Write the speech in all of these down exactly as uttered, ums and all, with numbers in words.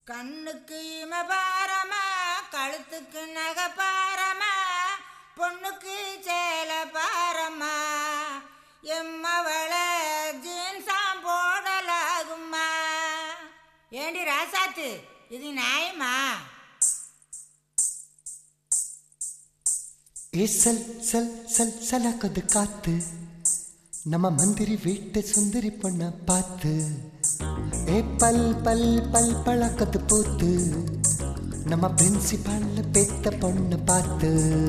கண்ணுக்கு இம பாரமா, கழுத்துக்கு நகை பாரமா, பொண்ணுக்கு சேல பாரமா, எம்மவள ஜீன்ஸாம் போடலாகுமா? ஏண்டி ராசாத்து, இது நியாயமா? ஏ சல் சல் சல் சலக்கது காத்து, நம்ம மந்திரி வீட்டு சுந்தரி பொண்ண பார்த்து, ஏ பல் பல் பல் பழக்கத்து பூத்து, நம்ம பிரின்சிபால் பெத்த பொண்ண பார்த்து.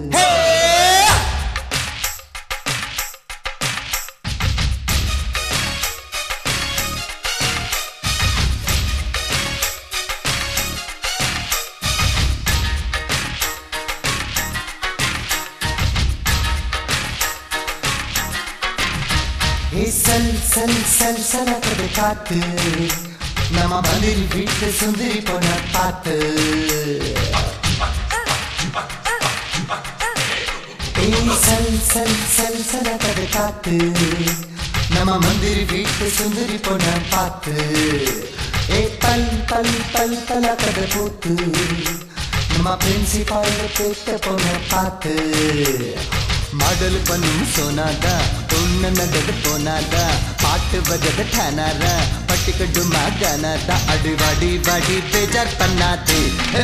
ஏ சல் சல் சல் சலக்கது காத்து, நம்ம மந்திரி வீட்டு சுந்தரி பொண்ண பார்த்து, ஏ சல் சல் சல் சலக்கது காத்து, நம்ம மந்திரி வீட்டு சுந்தரி பொண்ண பார்த்து, ஏ பல் பல் பல் பழக்கது பூத்து, நம்ம பிரின்சிபால் பெத்த பொண்ண பார்த்து. மாடல் பண்ணும் சோனாதா, பொண்ணு நகது போனாதா, பாட்டு வகது ठानारा, பட்டிக்கட்டு மாகானாதா, அடி வாடி வாடி பேஜார் பண்ணாதே.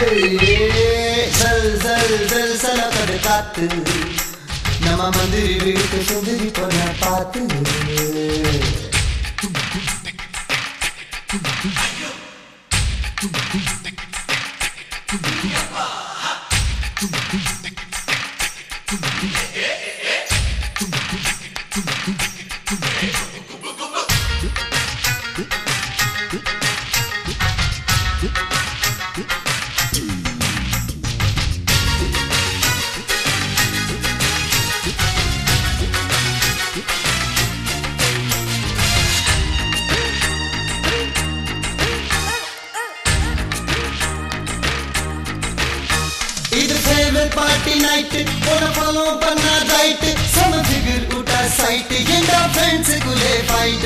சல் சல் சல் சலக்கது காத்து, நம்ம மந்திரி வீட்டு சுந்தரி பொண்ண பார்த்து. இது ஃபேவரட் பார்ட்டி நைட், போன ஃபாலோ பண்ணா ரைட், சம ஃபிகர் உட்டா சைட், எங்க ஃப்ரெண்ட்ஸ் குலே ஃபைட்.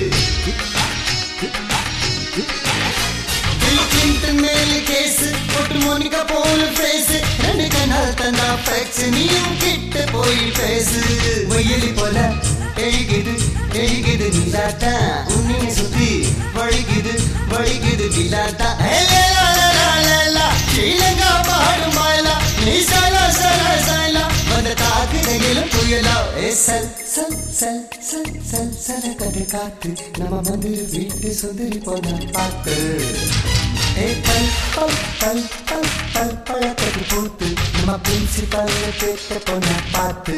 பில் கிளின்டன் மேல கேஸ், போட்டு மோனிகா போல ஃபேஸ், ரெண்டு கண்ணால் தந்தா ஃபேக்ஸ், நீயும் கிட்ட போய் பேசு. வயலி போல எழுகுது எழுகுது நீலாட்டா, உன்னைய சுத்தி வழிகுது வழிகுது நீலாட்டா. ஸ்ரீலங்கா பாடும் மாயலா, நீ சலா சலா சலா, வந்த தாக்குதையிலும் புயலா. ஏ சல் சல் சல் சல் சல் சலக்கது காத்து, நம்ம மந்திரி வீட்டு சுந்தரி பொண்ண பார்த்து. ஏ பல் பல் பல் பல் பல் பழக்கது பூத்து, நம்ம பிரின்சிபால் பெத்த பொண்ண பார்த்து.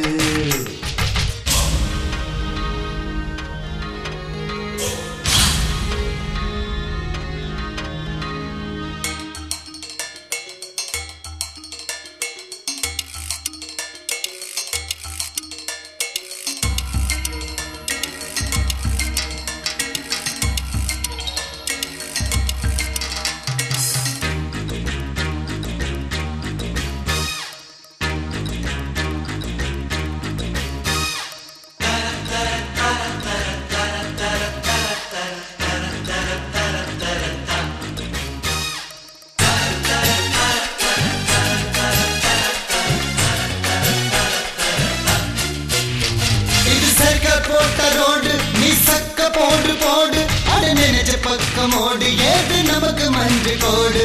போட்ட ரோடு நீ சக்க போடு போடு, அட நினைச்ச பக்கமோடு, ஏது நமக்கு மஞ்சு கோடு.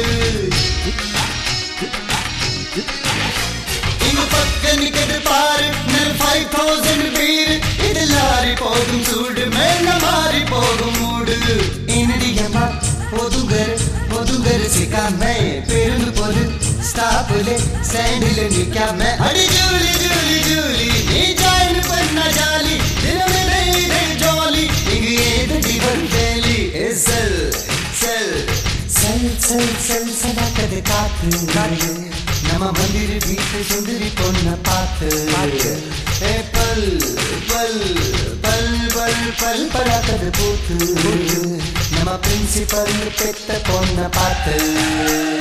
இங்க பக்க நிக்கது பாரு, ஃபைவ் தௌசண்ட் வீடு, இது லாரி போகும் சூடு, மேல மாறி போகும் மூடு. இந்தியமா ஒதுங்கர் ஒதுங்கர் சிக்காம, பேருந்து போது ஸ்டாப்ல ஸ்டாண்டில் நிக்காம, அடி ஜூலி ஜூலி ஜூலி, நீ ஜாயின் பண்ண ஜாலி, தினமே டெய்லி ஜாலி, இங்கு ஏது ஜீவன் வேலி. செல் செல் செல் செல் செல் சலக்கது காத்து, நம்ம மந்திரி வீட்டு சுந்தரி பொண்ண பார்த்து. ஏ பல் பல் பல் பல் பல் பழக்கது பூத்து, நம்ம பிரின்சிபல் பெத்த பொண்ண பார்த்து.